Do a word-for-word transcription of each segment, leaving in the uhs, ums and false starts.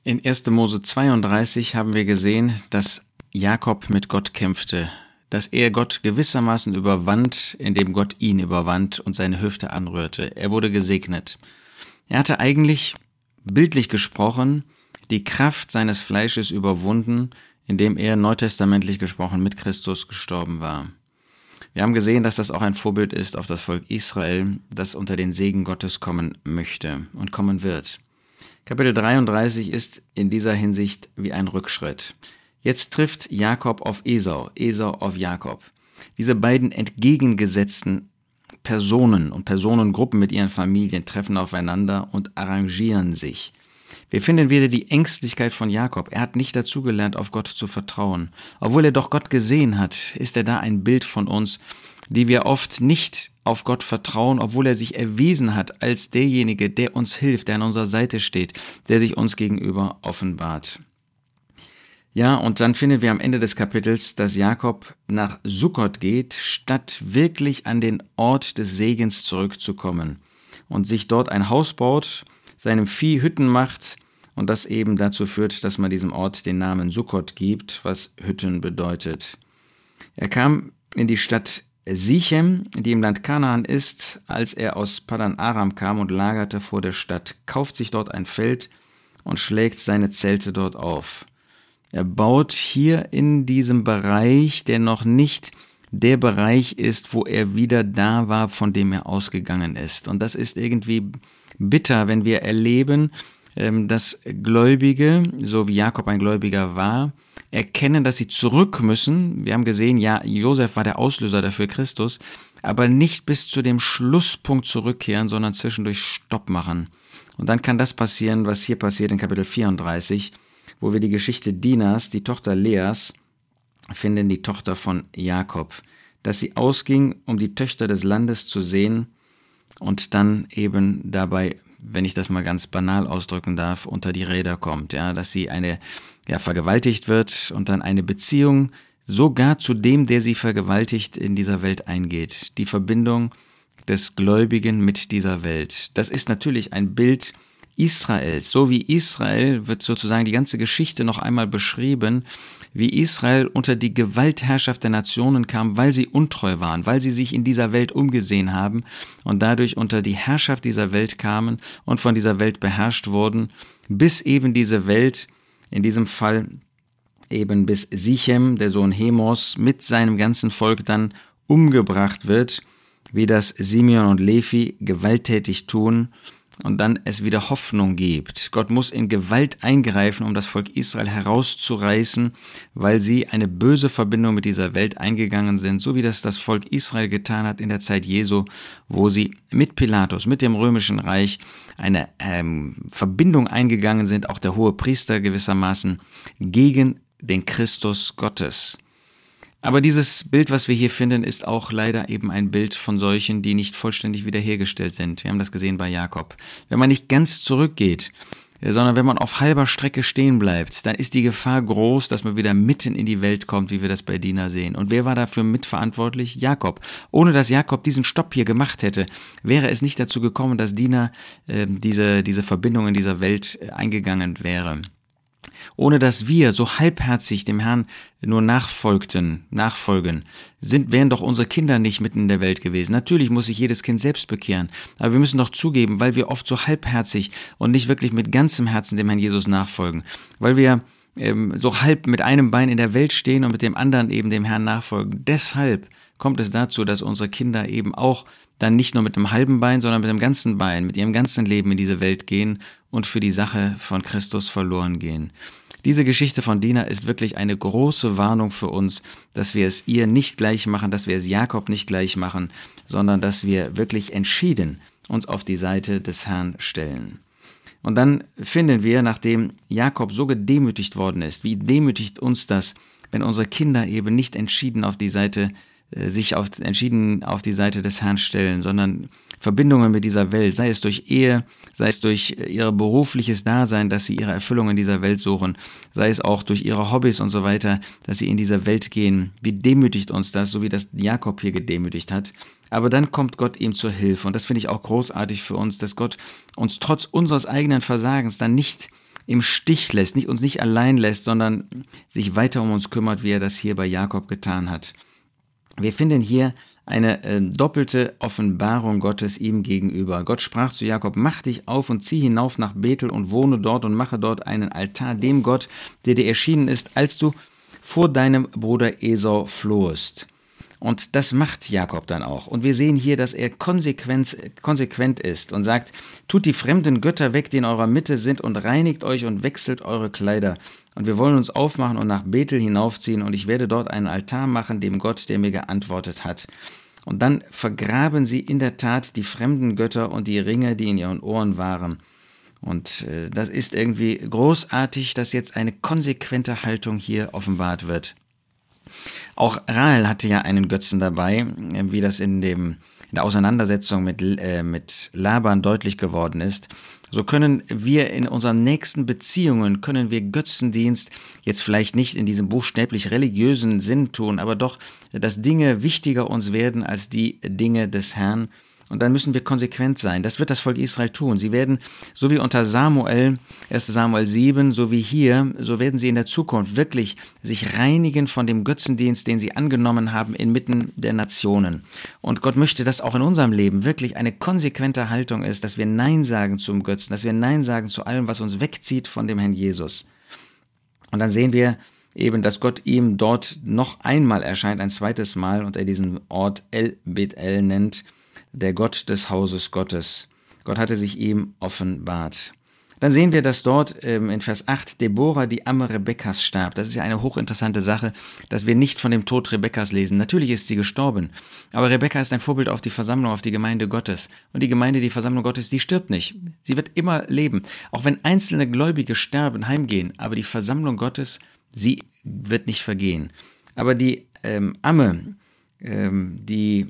In erster Mose zweiunddreißig haben wir gesehen, dass Jakob mit Gott kämpfte, dass er Gott gewissermaßen überwand, indem Gott ihn überwand und seine Hüfte anrührte. Er wurde gesegnet. Er hatte eigentlich, bildlich gesprochen, die Kraft seines Fleisches überwunden, indem er neutestamentlich gesprochen mit Christus gestorben war. Wir haben gesehen, dass das auch ein Vorbild ist auf das Volk Israel, das unter den Segen Gottes kommen möchte und kommen wird. Kapitel dreiunddreißig ist in dieser Hinsicht wie ein Rückschritt. Jetzt trifft Jakob auf Esau, Esau auf Jakob. Diese beiden entgegengesetzten Personen und Personengruppen mit ihren Familien treffen aufeinander und arrangieren sich. Wir finden wieder die Ängstlichkeit von Jakob. Er hat nicht dazugelernt, auf Gott zu vertrauen. Obwohl er doch Gott gesehen hat, ist er da ein Bild von uns, die wir oft nicht auf Gott vertrauen, obwohl er sich erwiesen hat als derjenige, der uns hilft, der an unserer Seite steht, der sich uns gegenüber offenbart. Ja, und dann finden wir am Ende des Kapitels, dass Jakob nach Sukkot geht, statt wirklich an den Ort des Segens zurückzukommen und sich dort ein Haus baut, seinem Vieh Hütten macht und das eben dazu führt, dass man diesem Ort den Namen Sukkot gibt, was Hütten bedeutet. Er kam in die Stadt Sichem, die im Land Kanaan ist, als er aus Padan Aram kam und lagerte vor der Stadt, kauft sich dort ein Feld und schlägt seine Zelte dort auf. Er baut hier in diesem Bereich, der noch nicht der Bereich ist, wo er wieder da war, von dem er ausgegangen ist. Und das ist irgendwie bitter, wenn wir erleben, dass Gläubige, so wie Jakob ein Gläubiger war, erkennen, dass sie zurück müssen. Wir haben gesehen, ja, Josef war der Auslöser dafür, Christus, aber nicht bis zu dem Schlusspunkt zurückkehren, sondern zwischendurch Stopp machen. Und dann kann das passieren, was hier passiert in Kapitel vierunddreißig, wo wir die Geschichte Dinas, die Tochter Leas, finden, die Tochter von Jakob, dass sie ausging, um die Töchter des Landes zu sehen und dann eben dabei, wenn ich das mal ganz banal ausdrücken darf, unter die Räder kommt, ja, dass sie eine, ja, vergewaltigt wird und dann eine Beziehung sogar zu dem, der sie vergewaltigt, in dieser Welt eingeht. Die Verbindung des Gläubigen mit dieser Welt. Das ist natürlich ein Bild Israels. So wie Israel wird sozusagen die ganze Geschichte noch einmal beschrieben, wie Israel unter die Gewaltherrschaft der Nationen kam, weil sie untreu waren, weil sie sich in dieser Welt umgesehen haben und dadurch unter die Herrschaft dieser Welt kamen und von dieser Welt beherrscht wurden, bis eben diese Welt, in diesem Fall eben bis Sichem, der Sohn Hemos, mit seinem ganzen Volk dann umgebracht wird, wie das Simeon und Levi gewalttätig tun, und dann es wieder Hoffnung gibt. Gott muss in Gewalt eingreifen, um das Volk Israel herauszureißen, weil sie eine böse Verbindung mit dieser Welt eingegangen sind, so wie das das Volk Israel getan hat in der Zeit Jesu, wo sie mit Pilatus, mit dem römischen Reich eine ähm, Verbindung eingegangen sind, auch der Hohepriester gewissermaßen, gegen den Christus Gottes. Aber dieses Bild, was wir hier finden, ist auch leider eben ein Bild von solchen, die nicht vollständig wiederhergestellt sind. Wir haben das gesehen bei Jakob. Wenn man nicht ganz zurückgeht, sondern wenn man auf halber Strecke stehen bleibt, dann ist die Gefahr groß, dass man wieder mitten in die Welt kommt, wie wir das bei Dina sehen. Und wer war dafür mitverantwortlich? Jakob. Ohne dass Jakob diesen Stopp hier gemacht hätte, wäre es nicht dazu gekommen, dass Dina äh, diese, diese Verbindung in dieser Welt äh, eingegangen wäre. Ohne dass wir so halbherzig dem Herrn nur nachfolgten, nachfolgen, sind, wären doch unsere Kinder nicht mitten in der Welt gewesen. Natürlich muss sich jedes Kind selbst bekehren, aber wir müssen doch zugeben, weil wir oft so halbherzig und nicht wirklich mit ganzem Herzen dem Herrn Jesus nachfolgen, weil wir ähm, so halb mit einem Bein in der Welt stehen und mit dem anderen eben dem Herrn nachfolgen. Deshalb kommt es dazu, dass unsere Kinder eben auch dann nicht nur mit einem halben Bein, sondern mit dem ganzen Bein, mit ihrem ganzen Leben in diese Welt gehen und für die Sache von Christus verloren gehen. Diese Geschichte von Dina ist wirklich eine große Warnung für uns, dass wir es ihr nicht gleich machen, dass wir es Jakob nicht gleich machen, sondern dass wir wirklich entschieden uns auf die Seite des Herrn stellen. Und dann finden wir, nachdem Jakob so gedemütigt worden ist, wie demütigt uns das, wenn unsere Kinder eben nicht entschieden auf die Seite sich auf, entschieden auf die Seite des Herrn stellen, sondern Verbindungen mit dieser Welt, sei es durch Ehe, sei es durch ihr berufliches Dasein, dass sie ihre Erfüllung in dieser Welt suchen, sei es auch durch ihre Hobbys und so weiter, dass sie in dieser Welt gehen. Wie demütigt uns das, so wie das Jakob hier gedemütigt hat. Aber dann kommt Gott ihm zur Hilfe und das finde ich auch großartig für uns, dass Gott uns trotz unseres eigenen Versagens dann nicht im Stich lässt, nicht, uns nicht allein lässt, sondern sich weiter um uns kümmert, wie er das hier bei Jakob getan hat. Wir finden hier eine äh, doppelte Offenbarung Gottes ihm gegenüber. Gott sprach zu Jakob: Mach dich auf und zieh hinauf nach Bethel und wohne dort und mache dort einen Altar dem Gott, der dir erschienen ist, als du vor deinem Bruder Esau flohest. Und das macht Jakob dann auch. Und wir sehen hier, dass er konsequent, konsequent ist und sagt: Tut die fremden Götter weg, die in eurer Mitte sind, und reinigt euch und wechselt eure Kleider. Und wir wollen uns aufmachen und nach Bethel hinaufziehen, und ich werde dort einen Altar machen dem Gott, der mir geantwortet hat. Und dann vergraben sie in der Tat die fremden Götter und die Ringe, die in ihren Ohren waren. Und äh, das ist irgendwie großartig, dass jetzt eine konsequente Haltung hier offenbart wird. Auch Rahel hatte ja einen Götzen dabei, wie das in, dem, in der Auseinandersetzung mit, äh, mit Laban deutlich geworden ist. So können wir in unseren nächsten Beziehungen, können wir Götzendienst jetzt vielleicht nicht in diesem buchstäblich religiösen Sinn tun, aber doch, dass Dinge wichtiger uns werden als die Dinge des Herrn. Und dann müssen wir konsequent sein. Das wird das Volk Israel tun. Sie werden, so wie unter Samuel, erster Samuel sieben, so wie hier, so werden sie in der Zukunft wirklich sich reinigen von dem Götzendienst, den sie angenommen haben inmitten der Nationen. Und Gott möchte, dass auch in unserem Leben wirklich eine konsequente Haltung ist, dass wir Nein sagen zum Götzen, dass wir Nein sagen zu allem, was uns wegzieht von dem Herrn Jesus. Und dann sehen wir eben, dass Gott ihm dort noch einmal erscheint, ein zweites Mal, und er diesen Ort El Bethel nennt, der Gott des Hauses Gottes. Gott hatte sich ihm offenbart. Dann sehen wir, dass dort ähm, in Vers acht Deborah, die Amme Rebekkas, starb. Das ist ja eine hochinteressante Sache, dass wir nicht von dem Tod Rebekkas lesen. Natürlich ist sie gestorben, aber Rebekka ist ein Vorbild auf die Versammlung, auf die Gemeinde Gottes. Und die Gemeinde, die Versammlung Gottes, die stirbt nicht. Sie wird immer leben. Auch wenn einzelne Gläubige sterben, heimgehen, aber die Versammlung Gottes, sie wird nicht vergehen. Aber die ähm, Amme, ähm, die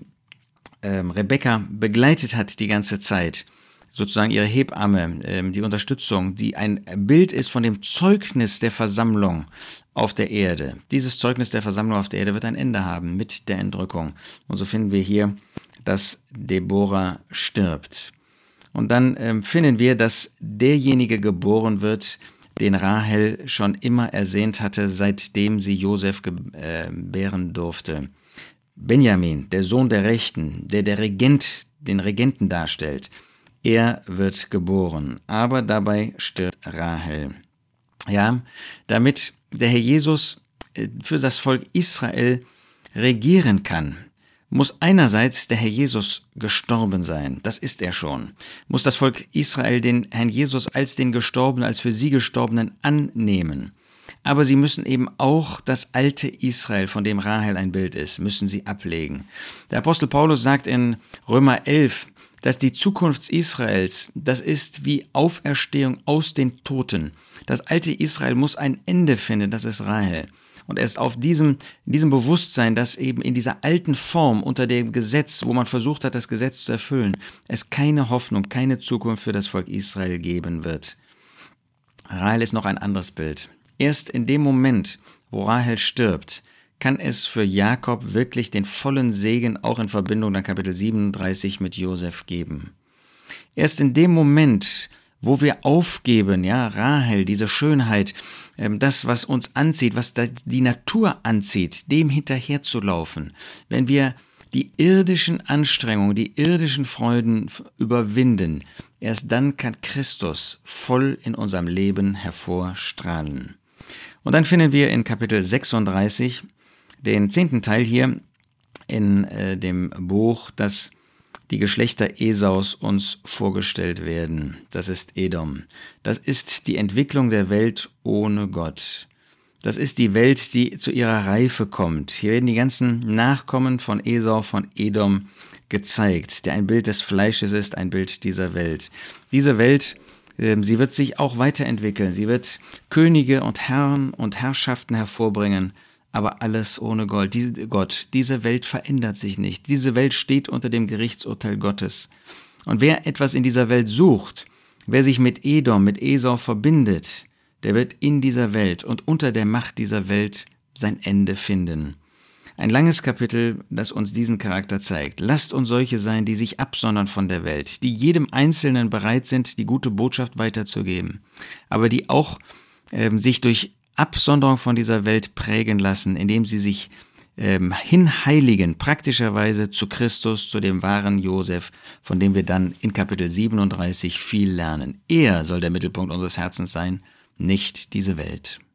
ähm, Rebekka begleitet hat die ganze Zeit, sozusagen ihre Hebamme, ähm, die Unterstützung, die ein Bild ist von dem Zeugnis der Versammlung auf der Erde. Dieses Zeugnis der Versammlung auf der Erde wird ein Ende haben mit der Entrückung. Und so finden wir hier, dass Deborah stirbt. Und dann ähm, finden wir, dass derjenige geboren wird, den Rahel schon immer ersehnt hatte, seitdem sie Josef gebären durfte. Benjamin, der Sohn der Rechten, der der Regent, den Regenten darstellt, er wird geboren, aber dabei stirbt Rahel. Ja, damit der Herr Jesus für das Volk Israel regieren kann, muss einerseits der Herr Jesus gestorben sein, das ist er schon, muss das Volk Israel den Herrn Jesus als den Gestorbenen, als für sie Gestorbenen annehmen. Aber sie müssen eben auch das alte Israel, von dem Rahel ein Bild ist, müssen sie ablegen. Der Apostel Paulus sagt in Römer elf, dass die Zukunft Israels, das ist wie Auferstehung aus den Toten. Das alte Israel muss ein Ende finden, das ist Rahel. Und erst auf diesem, diesem Bewusstsein, dass eben in dieser alten Form unter dem Gesetz, wo man versucht hat, das Gesetz zu erfüllen, es keine Hoffnung, keine Zukunft für das Volk Israel geben wird. Rahel ist noch ein anderes Bild. Erst in dem Moment, wo Rahel stirbt, kann es für Jakob wirklich den vollen Segen auch in Verbindung mit Kapitel siebenunddreißig mit Josef geben. Erst in dem Moment, wo wir aufgeben, ja, Rahel, diese Schönheit, das, was uns anzieht, was die Natur anzieht, dem hinterherzulaufen, wenn wir die irdischen Anstrengungen, die irdischen Freuden überwinden, erst dann kann Christus voll in unserem Leben hervorstrahlen. Und dann finden wir in Kapitel sechsunddreißig den zehnten Teil hier in äh, dem Buch, dass die Geschlechter Esaus uns vorgestellt werden. Das ist Edom. Das ist die Entwicklung der Welt ohne Gott. Das ist die Welt, die zu ihrer Reife kommt. Hier werden die ganzen Nachkommen von Esau, von Edom gezeigt, der ein Bild des Fleisches ist, ein Bild dieser Welt. Diese Welt, äh, sie wird sich auch weiterentwickeln. Sie wird Könige und Herren und Herrschaften hervorbringen, aber alles ohne Gott. Diese, Gott. Diese Welt verändert sich nicht. Diese Welt steht unter dem Gerichtsurteil Gottes. Und wer etwas in dieser Welt sucht, wer sich mit Edom, mit Esau verbindet, der wird in dieser Welt und unter der Macht dieser Welt sein Ende finden. Ein langes Kapitel, das uns diesen Charakter zeigt. Lasst uns solche sein, die sich absondern von der Welt, die jedem Einzelnen bereit sind, die gute Botschaft weiterzugeben, aber die auch ähm, sich durch Absonderung von dieser Welt prägen lassen, indem sie sich ähm, hinheiligen, praktischerweise zu Christus, zu dem wahren Josef, von dem wir dann in Kapitel siebenunddreißig viel lernen. Er soll der Mittelpunkt unseres Herzens sein, nicht diese Welt.